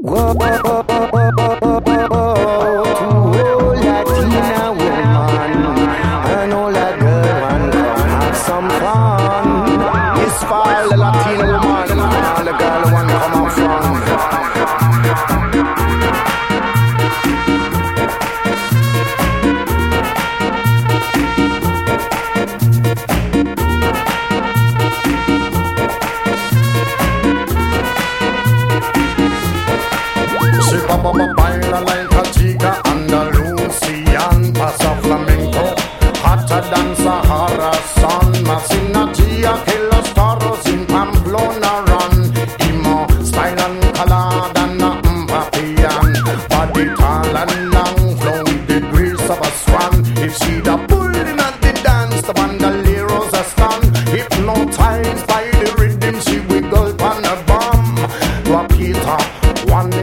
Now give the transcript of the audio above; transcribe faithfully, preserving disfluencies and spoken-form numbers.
Whoa, to old Latina woman and all that girl and come have some fun. It's for all the Latina woman and all the girl who want come have fun. Baba baila like a chica Andalusian, pasa flamenco, hotter than Sahara sun. Masinatia que los toros in Pamplona run. Imo style and color than a Papian. Body tall and long, flow the grace of a swan. If she da pulling at the dance, the bandoleros are stun. Hypnotized by the rhythm, she wiggle on a bum. Rock it up, one